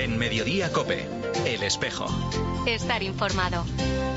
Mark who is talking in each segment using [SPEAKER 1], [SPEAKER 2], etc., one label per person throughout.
[SPEAKER 1] En Mediodía COPE, El Espejo.
[SPEAKER 2] Estar informado.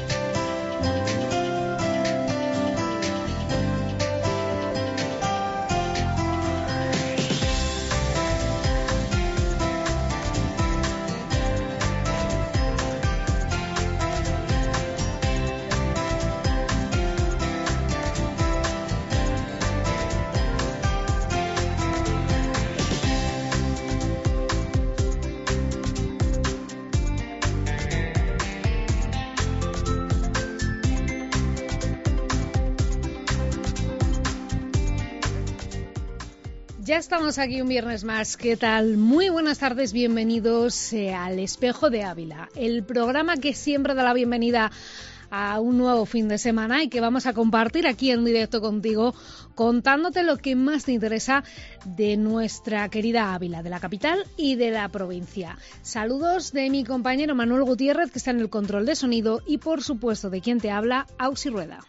[SPEAKER 3] Ya estamos aquí un viernes más. ¿Qué tal? Muy buenas tardes, bienvenidos al Espejo de Ávila, el programa que siempre da la bienvenida a un nuevo fin de semana y que vamos a compartir aquí en directo contigo, contándote lo que más te interesa de nuestra querida Ávila, de la capital y de la provincia. Saludos de mi compañero Manuel Gutiérrez, que está en el control de sonido, y por supuesto de quien te habla, Auxi Rueda.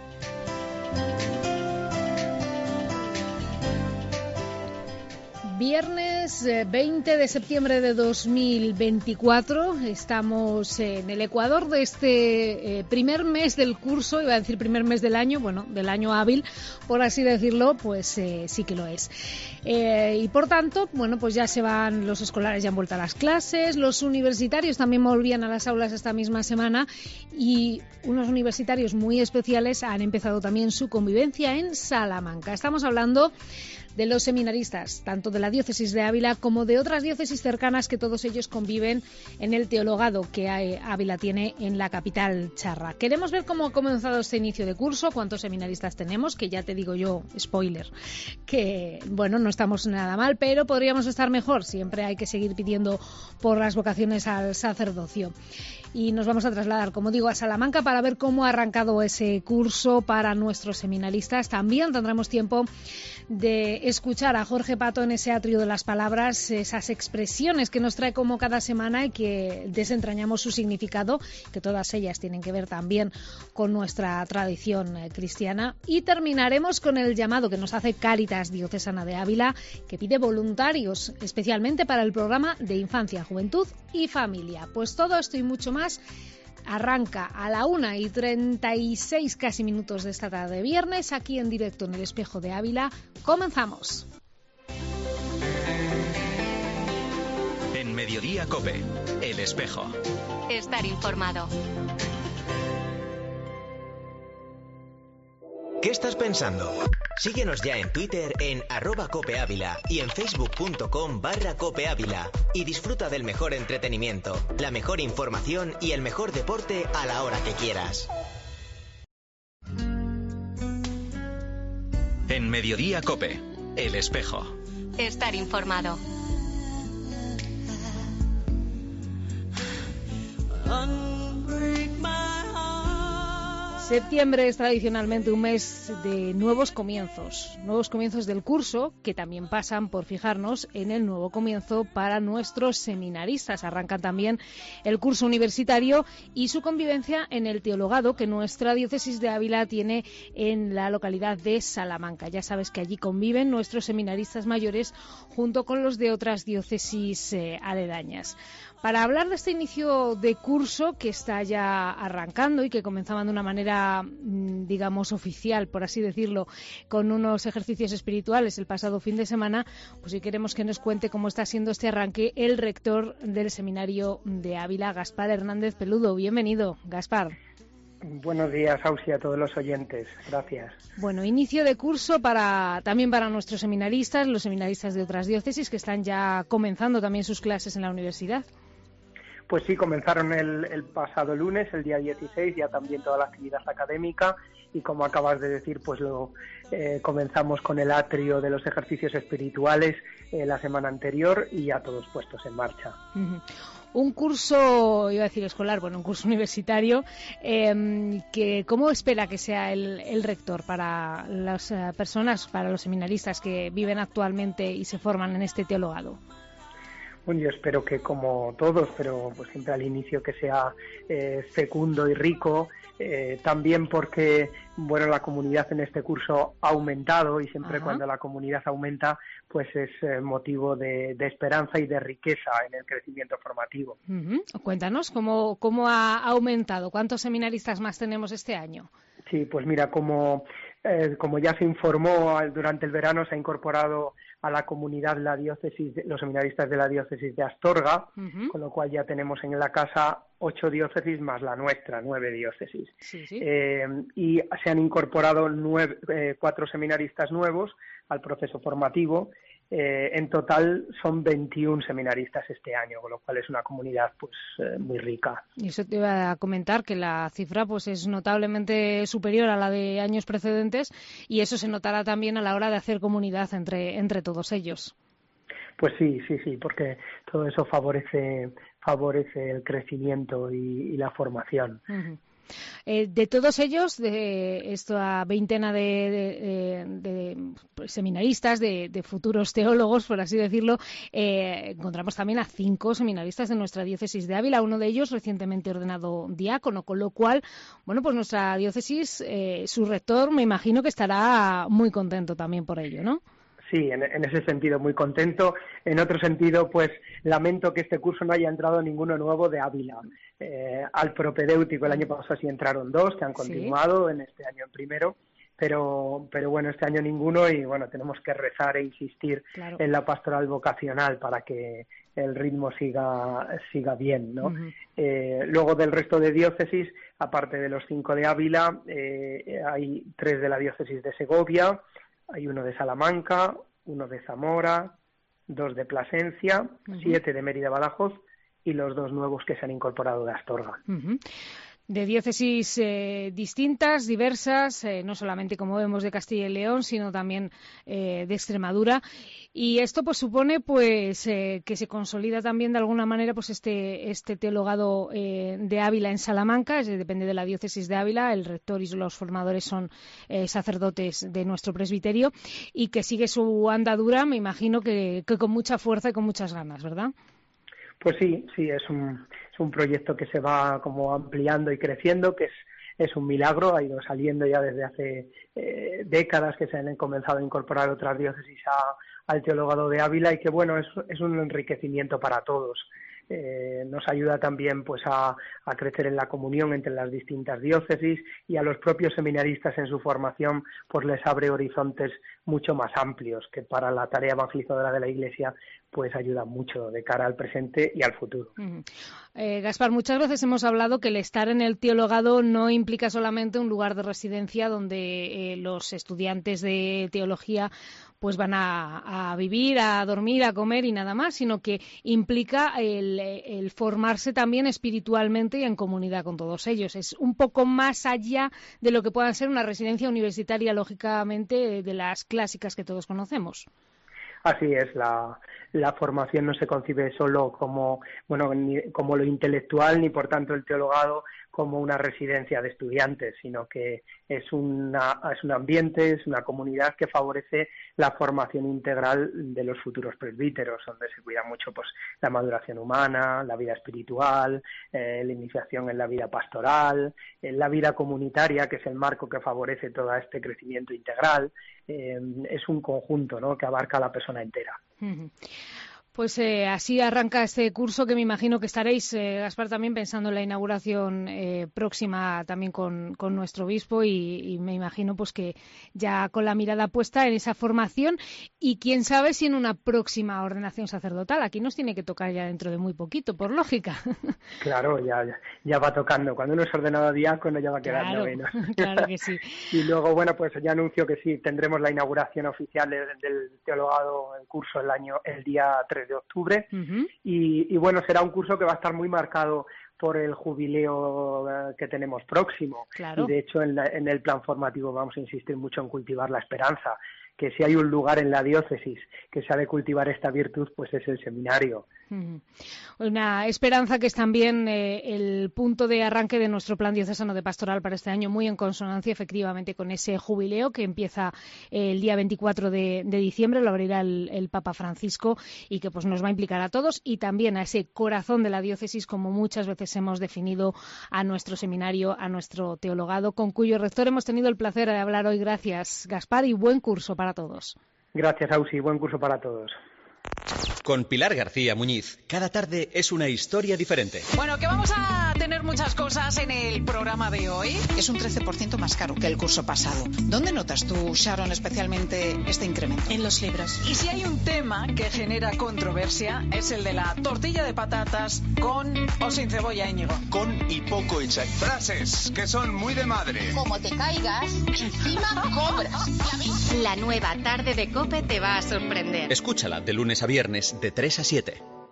[SPEAKER 3] Viernes 20 de septiembre de 2024, estamos en el Ecuador de este primer mes del curso, iba a decir primer mes del año, bueno, del año hábil, por así decirlo, pues sí que lo es. Y por tanto, bueno, pues ya se van los escolares, ya han vuelto a las clases, los universitarios también volvían a las aulas esta misma semana y unos universitarios muy especiales han empezado también su convivencia en Salamanca. Estamos hablando de los seminaristas, tanto de la diócesis de Ávila como de otras diócesis cercanas, que todos ellos conviven en el teologado que Ávila tiene en la capital charra. Queremos ver cómo ha comenzado este inicio de curso, cuántos seminaristas tenemos, que ya te digo yo, spoiler, que bueno, no estamos nada mal, pero podríamos estar mejor. Siempre hay que seguir pidiendo por las vocaciones al sacerdocio. Y nos vamos a trasladar, como digo, a Salamanca para ver cómo ha arrancado ese curso para nuestros seminaristas. También tendremos tiempo de escuchar a Jorge Pato en ese atrio de las palabras, esas expresiones que nos trae como cada semana y que desentrañamos su significado, que todas ellas tienen que ver también con nuestra tradición cristiana. Y terminaremos con el llamado que nos hace Cáritas Diocesana de Ávila, que pide voluntarios, especialmente para el programa de Infancia, Juventud y Familia. Pues todo esto y mucho más arranca a la 1:36 casi minutos de esta tarde de viernes, aquí en directo en el Espejo de Ávila. Comenzamos.
[SPEAKER 1] En Mediodía COPE, El Espejo.
[SPEAKER 2] Estar informado.
[SPEAKER 4] ¿Qué estás pensando? Síguenos ya en Twitter en @copeávila y en facebook.com/copeávila y disfruta del mejor entretenimiento, la mejor información y el mejor deporte a la hora que quieras.
[SPEAKER 1] En Mediodía COPE, El Espejo.
[SPEAKER 2] Estar informado.
[SPEAKER 3] Septiembre es tradicionalmente un mes de nuevos comienzos del curso, que también pasan por fijarnos en el nuevo comienzo para nuestros seminaristas. Arrancan también el curso universitario y su convivencia en el teologado que nuestra diócesis de Ávila tiene en la localidad de Salamanca. Ya sabes que allí conviven nuestros seminaristas mayores junto con los de otras diócesis aledañas. Para hablar de este inicio de curso que está ya arrancando y que comenzaban de una manera, digamos, oficial, por así decirlo, con unos ejercicios espirituales el pasado fin de semana, pues si queremos que nos cuente cómo está siendo este arranque el rector del Seminario de Ávila, Gaspar Hernández Peludo. Bienvenido, Gaspar.
[SPEAKER 5] Buenos días, Auxi, a todos los oyentes. Gracias.
[SPEAKER 3] Bueno, inicio de curso también para nuestros seminaristas, los seminaristas de otras diócesis que están ya comenzando también sus clases en la universidad.
[SPEAKER 5] Pues sí, comenzaron el pasado lunes, el día 16, ya también toda la actividad académica y como acabas de decir, pues comenzamos con el atrio de los ejercicios espirituales la semana anterior y ya todos puestos en marcha.
[SPEAKER 3] Uh-huh. Un curso, iba a decir escolar, bueno, un curso universitario, que ¿cómo espera que sea el rector para las personas, para los seminaristas que viven actualmente y se forman en este teologado?
[SPEAKER 5] Bueno, yo espero que como todos, pero pues siempre al inicio que sea fecundo y rico, también porque bueno, la comunidad en este curso ha aumentado y siempre cuando la comunidad aumenta pues es motivo de esperanza y de riqueza en el crecimiento formativo.
[SPEAKER 3] Cuéntanos cómo ha aumentado, ¿cuántos seminaristas más tenemos este año?
[SPEAKER 5] Sí, pues mira, como ya se informó durante el verano, se ha incorporado a la comunidad la diócesis, los seminaristas de la diócesis de Astorga, con lo cual ya tenemos en la casa 8 diócesis más la nuestra, 9 diócesis. Sí. Y se han incorporado 4 seminaristas nuevos al proceso formativo. En total son 21 seminaristas este año, con lo cual es una comunidad pues muy rica.
[SPEAKER 3] Y eso te iba a comentar, que la cifra pues es notablemente superior a la de años precedentes, y eso se notará también a la hora de hacer comunidad entre todos ellos.
[SPEAKER 5] Pues sí, porque todo eso favorece el crecimiento y la formación.
[SPEAKER 3] De todos ellos, de esta veintena de seminaristas, de futuros teólogos, por así decirlo, encontramos también a 5 seminaristas de nuestra diócesis de Ávila, uno de ellos recientemente ordenado diácono, con lo cual, bueno, pues nuestra diócesis, su rector, me imagino que estará muy contento también por ello, ¿no?
[SPEAKER 5] Sí, en ese sentido muy contento. En otro sentido, pues lamento que este curso no haya entrado ninguno nuevo de Ávila. Al propedéutico el año pasado sí entraron 2 que han continuado en este año en primero, pero bueno, este año ninguno, y bueno, tenemos que rezar e insistir en la pastoral vocacional para que el ritmo siga bien, ¿no? Luego del resto de diócesis, aparte de los 5 de Ávila, hay 3 de la diócesis de Segovia, hay 1 de Salamanca, 1 de Zamora, 2 de Plasencia, 7 de Mérida Badajoz y los 2 nuevos que se han incorporado de Astorga.
[SPEAKER 3] De diócesis distintas, diversas, no solamente, como vemos, de Castilla y León, sino también de Extremadura. Y esto pues supone pues que se consolida también de alguna manera pues este teologado de Ávila en Salamanca, depende de la diócesis de Ávila, el rector y los formadores son sacerdotes de nuestro presbiterio, y que sigue su andadura, me imagino que con mucha fuerza y con muchas ganas, ¿verdad?
[SPEAKER 5] Pues sí, es un proyecto que se va como ampliando y creciendo, que es un milagro, ha ido saliendo ya desde hace décadas que se han comenzado a incorporar otras diócesis al teologado de Ávila, y que bueno, es un enriquecimiento para todos. Nos ayuda también pues a crecer en la comunión entre las distintas diócesis, y a los propios seminaristas en su formación pues les abre horizontes mucho más amplios, que para la tarea evangelizadora de la Iglesia pues ayuda mucho de cara al presente y al futuro.
[SPEAKER 3] Gaspar, muchas veces hemos hablado que el estar en el teologado no implica solamente un lugar de residencia donde los estudiantes de teología pues van a vivir, a dormir, a comer y nada más, sino que implica el formarse también espiritualmente y en comunidad con todos ellos. Es un poco más allá de lo que pueda ser una residencia universitaria, lógicamente, de las clásicas que todos conocemos.
[SPEAKER 5] Así es, la formación no se concibe solo como lo intelectual, ni por tanto el teologado como una residencia de estudiantes, sino que es un ambiente, es una comunidad que favorece la formación integral de los futuros presbíteros, donde se cuida mucho pues la maduración humana, la vida espiritual, la iniciación en la vida pastoral, la vida comunitaria, que es el marco que favorece todo este crecimiento integral. Es un conjunto, ¿no?, que abarca a la persona entera.
[SPEAKER 3] Pues así arranca este curso, que me imagino que estaréis, Gaspar, también pensando en la inauguración próxima también con nuestro obispo, y me imagino pues que ya con la mirada puesta en esa formación, y quién sabe si en una próxima ordenación sacerdotal. Aquí nos tiene que tocar ya dentro de muy poquito, por lógica.
[SPEAKER 5] Claro, ya va tocando. Cuando uno es ordenado diácono ya va quedando menos.
[SPEAKER 3] Claro que sí.
[SPEAKER 5] Y luego, bueno, pues ya anuncio que sí, tendremos la inauguración oficial del teologado, el curso el día 3 de octubre, y bueno, será un curso que va a estar muy marcado por el jubileo que tenemos próximo. Claro. Y de hecho en el plan formativo vamos a insistir mucho en cultivar la esperanza, que si hay un lugar en la diócesis que se ha de cultivar esta virtud, pues es el seminario.
[SPEAKER 3] Una esperanza que es también el punto de arranque de nuestro plan diocesano de pastoral para este año, muy en consonancia efectivamente con ese jubileo que empieza el día 24 de diciembre, lo abrirá el Papa Francisco, y que pues nos va a implicar a todos y también a ese corazón de la diócesis, como muchas veces hemos definido a nuestro seminario, a nuestro teologado, con cuyo rector hemos tenido el placer de hablar hoy. Gracias, Gaspar, y buen curso para todos.
[SPEAKER 5] Gracias, Ausi, buen curso para todos.
[SPEAKER 1] Con Pilar García Muñiz, cada tarde es una historia diferente.
[SPEAKER 6] Bueno, que vamos a tener muchas cosas en el programa de hoy. Es un 13% más caro que el curso pasado. ¿Dónde notas tú, Sharon, especialmente este incremento?
[SPEAKER 7] En los libros.
[SPEAKER 6] Y si hay un tema que genera controversia, es el de la tortilla de patatas con o sin cebolla, Íñigo.
[SPEAKER 8] Con y poco hecha. Frases que son muy de madre.
[SPEAKER 7] Como te caigas, encima cobras.
[SPEAKER 2] La nueva tarde de COPE te va a sorprender.
[SPEAKER 1] Escúchala de lunes a viernes de 3 a 7.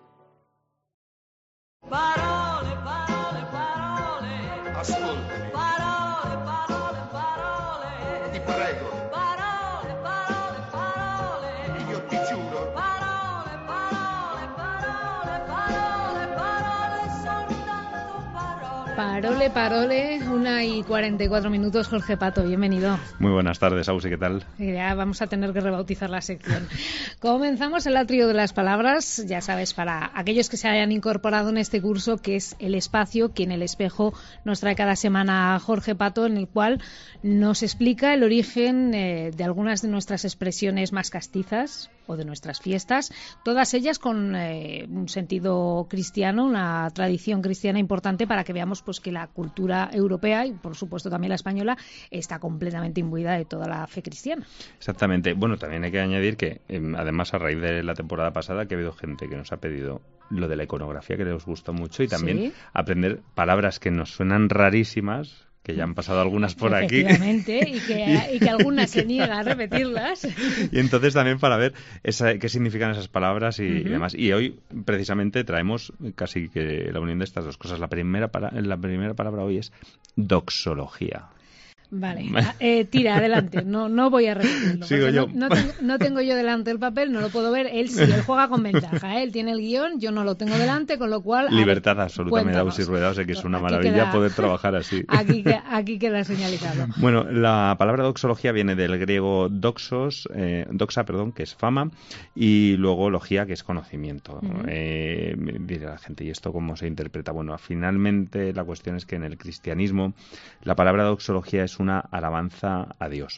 [SPEAKER 6] Parole, parole, parole.
[SPEAKER 8] Ascoltami.
[SPEAKER 6] Parole, parole, parole.
[SPEAKER 8] Ti prego.
[SPEAKER 6] Parole, parole, parole.
[SPEAKER 8] Io ti giuro.
[SPEAKER 6] Parole, parole, parole, parole, parole, soltanto parole.
[SPEAKER 3] Parole, parole, 1:44, Jorge Pato, bienvenido.
[SPEAKER 9] Muy buenas tardes, Ausi, ¿qué tal?
[SPEAKER 3] Ya vamos a tener que rebautizar la sección. Comenzamos el atrio de las palabras, ya sabes, para aquellos que se hayan incorporado en este curso, que es el espacio que en el espejo nos trae cada semana Jorge Pato, en el cual nos explica el origen de algunas de nuestras expresiones más castizas o de nuestras fiestas, todas ellas con un sentido cristiano, una tradición cristiana importante, para que veamos pues que la cultura europea y por supuesto también la española está completamente imbuida de toda la fe cristiana.
[SPEAKER 9] Exactamente. Bueno, también hay que añadir que además a raíz de la temporada pasada que ha habido gente que nos ha pedido lo de la iconografía, que les gustó mucho, y también ¿sí? Aprender palabras que nos suenan rarísimas, que ya han pasado algunas por aquí.
[SPEAKER 3] Efectivamente, y que algunas se niegan a repetirlas.
[SPEAKER 9] Y entonces también para ver qué significan esas palabras y demás. Y hoy precisamente traemos casi que la unión de estas dos cosas. La primera palabra hoy es doxología.
[SPEAKER 3] Vale, tira, adelante, no voy a repetirlo.
[SPEAKER 9] Sigo yo.
[SPEAKER 3] No tengo yo delante el papel, no lo puedo ver. Él sí, él juega con ventaja, él tiene el guión, yo no lo tengo delante, con lo cual...
[SPEAKER 9] Libertad absoluta, me da y rueda, sé que es una maravilla poder trabajar así.
[SPEAKER 3] Aquí queda señalizado.
[SPEAKER 9] Bueno, la palabra doxología viene del griego doxa, que es fama, y luego logía, que es conocimiento. Dirá la gente, ¿y esto cómo se interpreta? Bueno, finalmente la cuestión es que en el cristianismo la palabra doxología es una alabanza a Dios.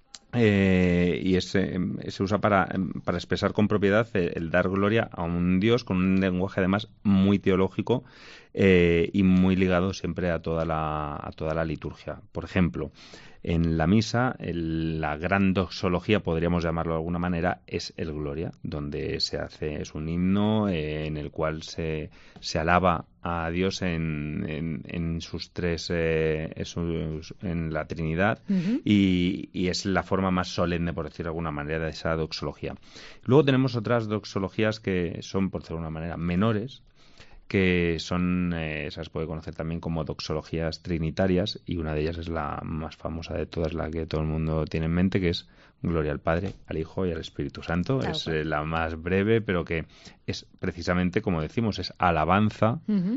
[SPEAKER 9] Y se usa para expresar con propiedad el dar gloria a un Dios con un lenguaje además muy teológico y muy ligado siempre a toda la liturgia. Por ejemplo, en la misa, la gran doxología, podríamos llamarlo de alguna manera, es el Gloria, donde es un himno en el cual se alaba a Dios en sus tres, en la Trinidad, y es la forma más solemne, por decirlo de alguna manera, de esa doxología. Luego tenemos otras doxologías que son, por decirlo de alguna manera, menores, que son, esas puede conocer también como doxologías trinitarias, y una de ellas es la más famosa de todas, la que todo el mundo tiene en mente, que es Gloria al Padre, al Hijo y al Espíritu Santo. Claro. Es la más breve, pero que es precisamente, como decimos, es alabanza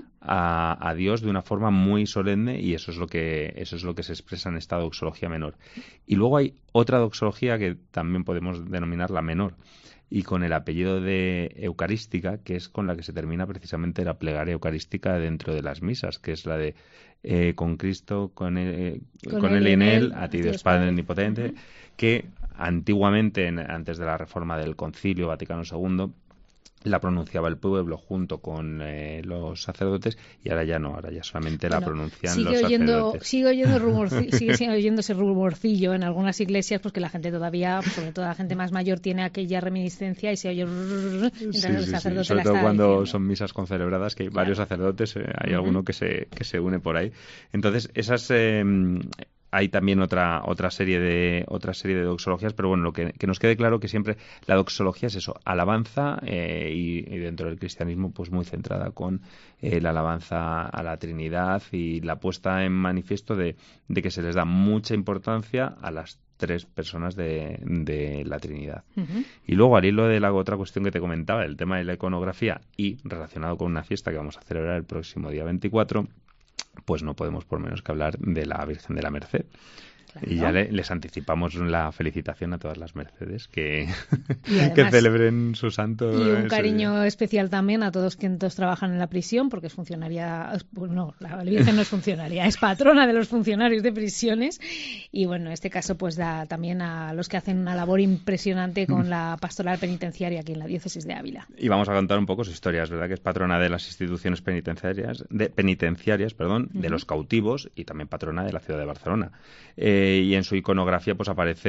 [SPEAKER 9] a Dios de una forma muy solemne, y eso es lo que se expresa en esta doxología menor. Y luego hay otra doxología que también podemos denominar la menor, y con el apellido de eucarística, que es con la que se termina precisamente la plegaria eucarística dentro de las misas, que es la de con Cristo, con él y en él, a ti Dios Padre omnipotente, que antiguamente, antes de la reforma del Concilio Vaticano II, la pronunciaba el pueblo junto con los sacerdotes, y ahora ya no, ahora ya solamente la pronuncian los sacerdotes.
[SPEAKER 3] Sigue oyendo ese rumorcillo en algunas iglesias, pues que la gente todavía, sobre todo la gente más mayor, tiene aquella reminiscencia y se oye mientras el sacerdote
[SPEAKER 9] sobre
[SPEAKER 3] la
[SPEAKER 9] todo
[SPEAKER 3] está
[SPEAKER 9] cuando
[SPEAKER 3] diciendo.
[SPEAKER 9] Son misas concelebradas, que hay varios sacerdotes, hay alguno que se une por ahí. Entonces, esas... hay también otra serie de doxologías, pero bueno, lo que nos quede claro que siempre la doxología es eso, alabanza, y dentro del cristianismo pues muy centrada con la alabanza a la Trinidad y la puesta en manifiesto de que se les da mucha importancia a las 3 personas de la Trinidad. Y luego, al hilo de la otra cuestión que te comentaba, el tema de la iconografía y relacionado con una fiesta que vamos a celebrar el próximo día 24, pues no podemos por menos que hablar de la Virgen de la Merced. Claro. Y ya les anticipamos la felicitación a todas las Mercedes que celebren su santo.
[SPEAKER 3] Y un cariño especial también a todos quienes trabajan en la prisión, porque es funcionaria, pues no, la Virgen no es funcionaria, es patrona de los funcionarios de prisiones. Y bueno, en este caso pues da también a los que hacen una labor impresionante con la pastoral penitenciaria aquí en la diócesis de Ávila.
[SPEAKER 9] Y vamos a contar un poco su historia. Es verdad que es patrona de las instituciones penitenciarias, de los cautivos, y también patrona de la ciudad de Barcelona. Y en su iconografía pues aparece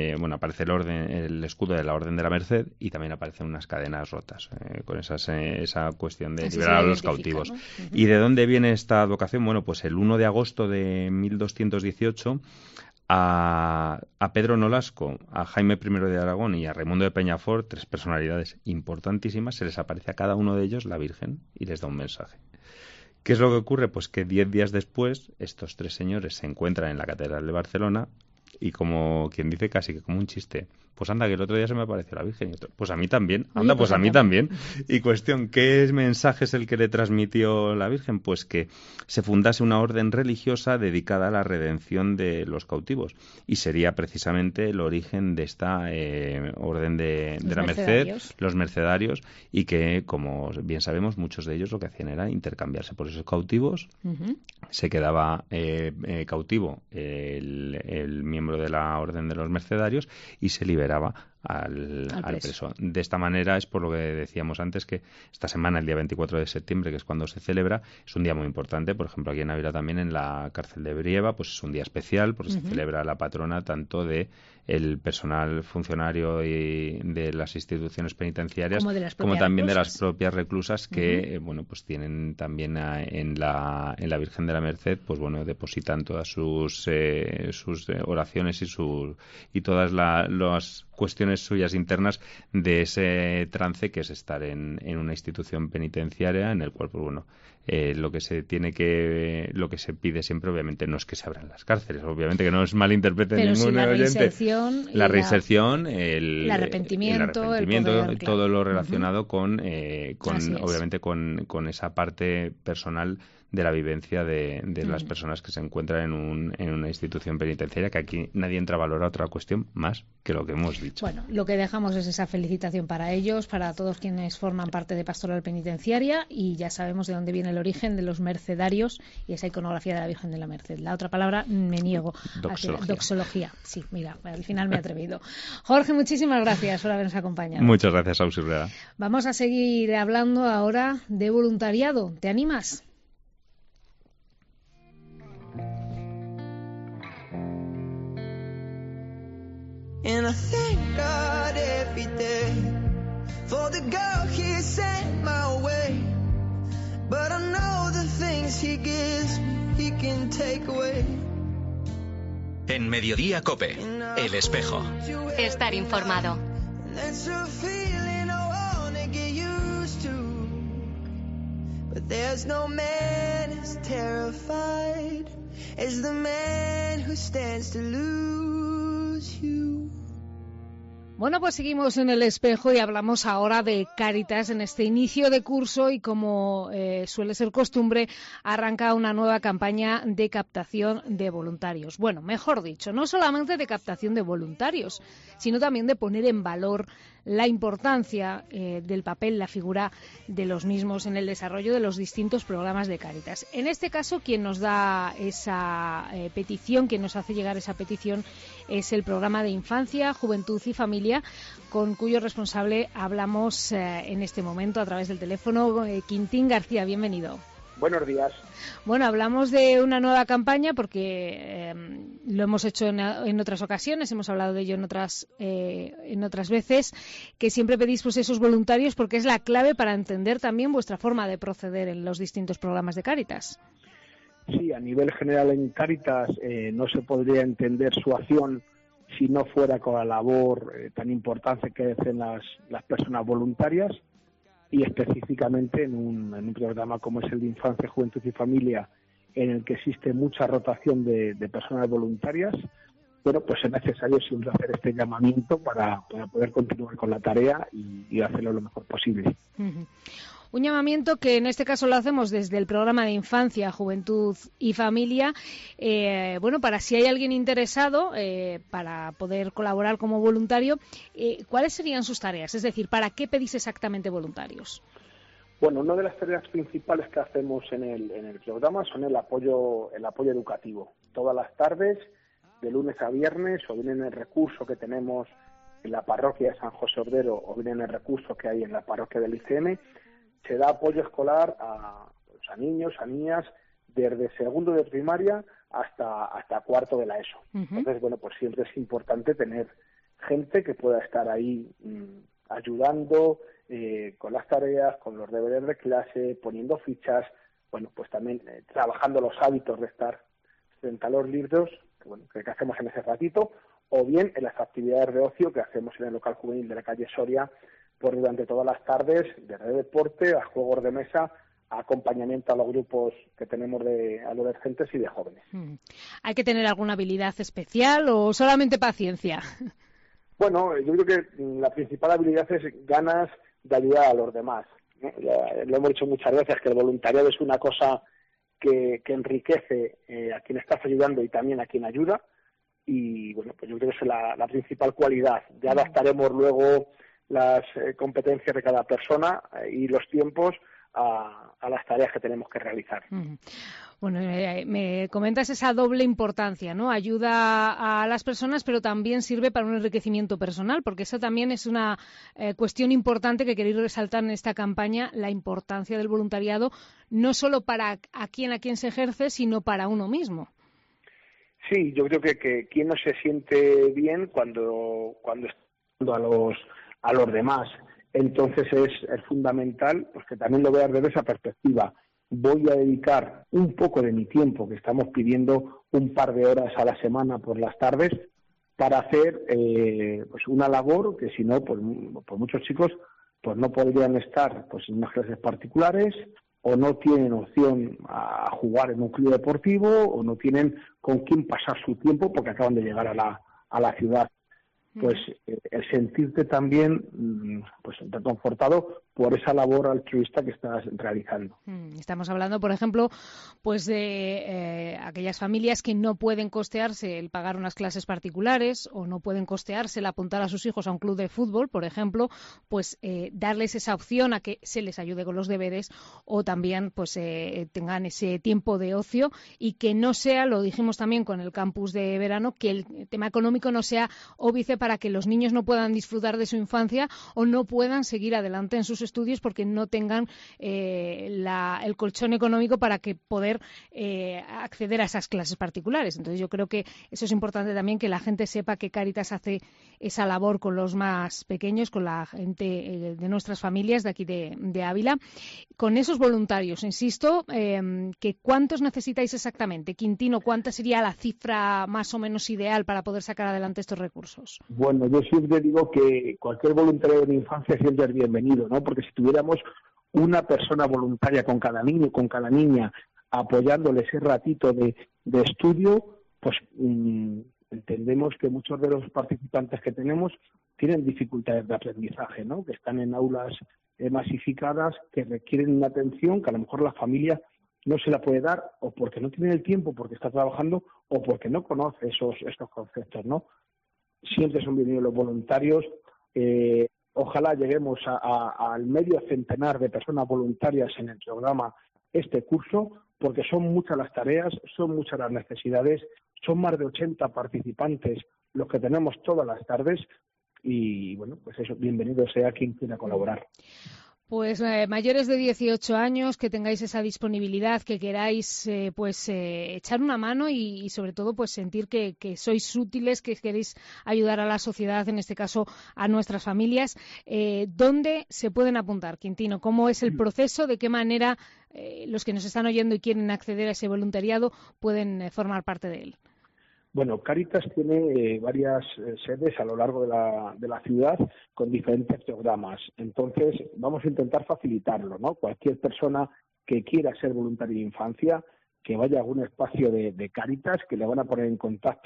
[SPEAKER 9] el escudo de la Orden de la Merced, y también aparecen unas cadenas rotas con esa cuestión de liberar a los cautivos, ¿no? ¿Y de dónde viene esta advocación? Bueno, pues el 1 de agosto de 1218 a Pedro Nolasco, a Jaime I de Aragón y a Raimundo de Peñafort, 3 personalidades importantísimas, se les aparece a cada uno de ellos la Virgen y les da un mensaje. ¿Qué es lo que ocurre? Pues que 10 días después estos 3 señores se encuentran en la Catedral de Barcelona y, como quien dice, casi que como un chiste, pues anda, que el otro día se me apareció la Virgen, y otro, pues a mí también, anda, pues a mí también. Y cuestión, ¿qué mensaje es el que le transmitió la Virgen? Pues que se fundase una orden religiosa dedicada a la redención de los cautivos, y sería precisamente el origen de esta orden de la Merced, los mercedarios, y que, como bien sabemos, muchos de ellos lo que hacían era intercambiarse por esos cautivos. Se quedaba cautivo el miembro de la orden de los mercedarios y se liberaba al preso. De esta manera es por lo que decíamos antes, que esta semana, el día 24 de septiembre, que es cuando se celebra, es un día muy importante. Por ejemplo, aquí en Ávila también, en la cárcel de Brieva, pues es un día especial porque se celebra la patrona tanto de el personal funcionario y de las instituciones penitenciarias como también de las propias reclusas que pues tienen también en la Virgen de la Merced, pues bueno, depositan todas sus oraciones y todas las cuestiones suyas internas de ese trance que es estar en una institución penitenciaria, en el cual pues bueno, lo que se pide siempre, obviamente, no es que se abran las cárceles, obviamente, que no es malinterprete ningún oyente. La reinserción, el arrepentimiento, todo lo relacionado con obviamente con esa parte personal de la vivencia de las personas que se encuentran en una institución penitenciaria, que aquí nadie entra a valorar otra cuestión más que lo que hemos dicho.
[SPEAKER 3] Bueno, lo que dejamos es esa felicitación para ellos, para todos quienes forman parte de Pastoral Penitenciaria, y ya sabemos de dónde viene el origen de los mercedarios y esa iconografía de la Virgen de la Merced. La otra palabra me niego. Doxología. Sí, mira, al final me he atrevido. Jorge, muchísimas gracias por habernos acompañado.
[SPEAKER 9] Muchas gracias, Auxiliada.
[SPEAKER 3] Vamos a seguir hablando ahora de voluntariado. ¿Te animas?
[SPEAKER 10] And I thank God every day for the girl He sent my way. But I know the things He gives me, He can take away.
[SPEAKER 1] En Mediodía COPE, El Espejo.
[SPEAKER 2] Estar informado.
[SPEAKER 10] That's a feeling I wanna get used to. But there's no man as terrified as the man who stands to lose you.
[SPEAKER 3] Bueno, pues seguimos en El Espejo y hablamos ahora de Cáritas en este inicio de curso, y como suele ser costumbre, arranca una nueva campaña de captación de voluntarios. Bueno, mejor dicho, no solamente de captación de voluntarios, sino también de poner en valor la importancia del papel, la figura de los mismos en el desarrollo de los distintos programas de Cáritas. En este caso, quien nos da esa petición, quien nos hace llegar esa petición, es el programa de Infancia, Juventud y Familia, con cuyo responsable hablamos en este momento a través del teléfono. Quintín García, bienvenido.
[SPEAKER 11] Buenos días.
[SPEAKER 3] Bueno, hablamos de una nueva campaña porque lo hemos hecho en otras ocasiones, hemos hablado de ello en otras veces, que siempre pedís pues esos voluntarios porque es la clave para entender también vuestra forma de proceder en los distintos programas de Cáritas.
[SPEAKER 11] Sí, a nivel general en Cáritas no se podría entender su acción si no fuera con la labor tan importante que hacen las personas voluntarias, y específicamente en un programa como es el de Infancia, Juventud y Familia, en el que existe mucha rotación de personas voluntarias. bueno, pues es necesario siempre hacer este llamamiento para poder continuar con la tarea y hacerlo lo mejor posible.
[SPEAKER 3] Uh-huh. Un llamamiento que en este caso lo hacemos desde el programa de Infancia, Juventud y Familia, bueno, para si hay alguien interesado para poder colaborar como voluntario, ¿cuáles serían sus tareas? Es decir, ¿para qué pedís exactamente voluntarios?
[SPEAKER 11] Bueno, una de las tareas principales que hacemos en el programa son el apoyo educativo. Todas las tardes, de lunes a viernes, o bien en el recurso que tenemos en la parroquia de San José Obrero, o bien en el recurso que hay en la parroquia del ICM, se da apoyo escolar a niños, a niñas, desde segundo de primaria hasta cuarto de la ESO. Uh-huh. Entonces, bueno, pues siempre es importante tener gente que pueda estar ahí ayudando con las tareas, con los deberes de clase, poniendo fichas, bueno, pues también trabajando los hábitos de estar frente a los libros, que hacemos en ese ratito, o bien en las actividades de ocio que hacemos en el local juvenil de la calle Soria, por durante todas las tardes, desde deporte a juegos de mesa, a acompañamiento a los grupos que tenemos de adolescentes y de jóvenes.
[SPEAKER 3] ¿Hay que tener alguna habilidad especial o solamente paciencia?
[SPEAKER 11] Bueno, yo creo que la principal habilidad es ganas de ayudar a los demás. Ya lo hemos dicho muchas veces, que el voluntariado es una cosa que enriquece a quien estás ayudando y también a quien ayuda. Y bueno, pues yo creo que es la principal cualidad. Ya adaptaremos luego las competencias de cada persona y los tiempos a las tareas que tenemos que realizar.
[SPEAKER 3] Bueno, me comentas esa doble importancia, ¿no? Ayuda a las personas, pero también sirve para un enriquecimiento personal, porque eso también es una cuestión importante que queréis resaltar en esta campaña, la importancia del voluntariado, no solo para a quien se ejerce, sino para uno mismo.
[SPEAKER 11] Sí, yo creo que quien no se siente bien cuando está a los demás. Entonces es fundamental pues que también lo veas desde esa perspectiva. Voy a dedicar un poco de mi tiempo, que estamos pidiendo un par de horas a la semana por las tardes, para hacer pues una labor que si no, pues muchos chicos pues no podrían estar pues en unas clases particulares, o no tienen opción a jugar en un club deportivo, o no tienen con quién pasar su tiempo porque acaban de llegar a la ciudad. Pues el sentirte también pues reconfortado por esa labor altruista que estás realizando.
[SPEAKER 3] Estamos hablando, por ejemplo, pues de aquellas familias que no pueden costearse el pagar unas clases particulares o no pueden costearse el apuntar a sus hijos a un club de fútbol, por ejemplo, pues darles esa opción a que se les ayude con los deberes o también pues tengan ese tiempo de ocio y que no sea, lo dijimos también con el campus de verano, que el tema económico no sea óbice para que los niños no puedan disfrutar de su infancia o no puedan seguir adelante en sus estudios porque no tengan el colchón económico para que poder acceder a esas clases particulares. Entonces yo creo que eso es importante también, que la gente sepa que Cáritas hace esa labor con los más pequeños, con la gente de nuestras familias de aquí de Ávila. Con esos voluntarios, insisto, que ¿cuántos necesitáis exactamente? Quintino, ¿cuánta sería la cifra más o menos ideal para poder sacar adelante estos recursos?
[SPEAKER 11] Bueno, yo siempre digo que cualquier voluntario de infancia siempre es bienvenido, ¿no? Porque si tuviéramos una persona voluntaria con cada niño, con cada niña, apoyándole ese ratito de estudio, pues entendemos que muchos de los participantes que tenemos tienen dificultades de aprendizaje, ¿no? Que están en aulas masificadas, que requieren una atención que a lo mejor la familia no se la puede dar, o porque no tiene el tiempo, porque está trabajando, o porque no conoce estos conceptos, ¿no? Siempre son bienvenidos los voluntarios. Ojalá lleguemos al medio centenar de personas voluntarias en el programa este curso, porque son muchas las tareas, son muchas las necesidades, son más de 80 participantes los que tenemos todas las tardes y, bueno, pues eso, bienvenido sea quien quiera colaborar.
[SPEAKER 3] Pues mayores de 18 años, que tengáis esa disponibilidad, que queráis echar una mano y sobre todo pues sentir que sois útiles, que queréis ayudar a la sociedad, en este caso a nuestras familias. ¿Dónde se pueden apuntar, Quintino? ¿Cómo es el proceso? ¿De qué manera los que nos están oyendo y quieren acceder a ese voluntariado pueden formar parte de él?
[SPEAKER 11] Bueno, Cáritas tiene varias sedes a lo largo de la ciudad con diferentes programas. Entonces, vamos a intentar facilitarlo, ¿no? Cualquier persona que quiera ser voluntario de infancia, que vaya a algún espacio de Cáritas, que le van a poner en contacto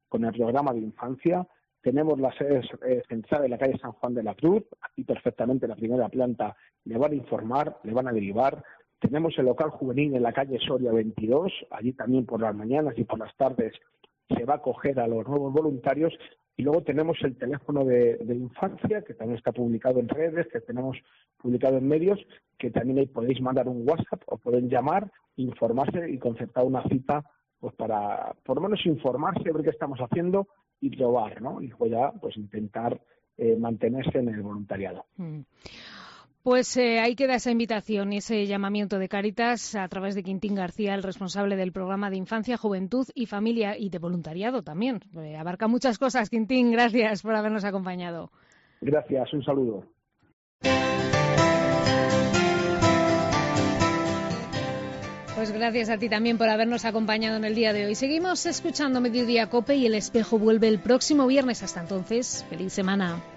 [SPEAKER 11] con el programa de infancia. Tenemos la sede central en la calle San Juan de la Cruz, aquí perfectamente en la primera planta le van a informar, le van a derivar. Tenemos el local juvenil en la calle Soria 22, allí también por las mañanas y por las tardes se va a acoger a los nuevos voluntarios. Y luego tenemos el teléfono de infancia, que también está publicado en redes, que tenemos publicado en medios, que también ahí podéis mandar un WhatsApp o pueden llamar, informarse y concertar una cita pues para por lo menos informarse, ver qué estamos haciendo y probar, ¿no? Y luego ya pues intentar mantenerse en el voluntariado.
[SPEAKER 3] Pues ahí queda esa invitación y ese llamamiento de Cáritas a través de Quintín García, el responsable del programa de Infancia, Juventud y Familia y de voluntariado también. Abarca muchas cosas, Quintín. Gracias por habernos acompañado.
[SPEAKER 11] Gracias, un saludo.
[SPEAKER 3] Pues gracias a ti también por habernos acompañado en el día de hoy. Seguimos escuchando Mediodía COPE y El Espejo vuelve el próximo viernes. Hasta entonces, feliz semana.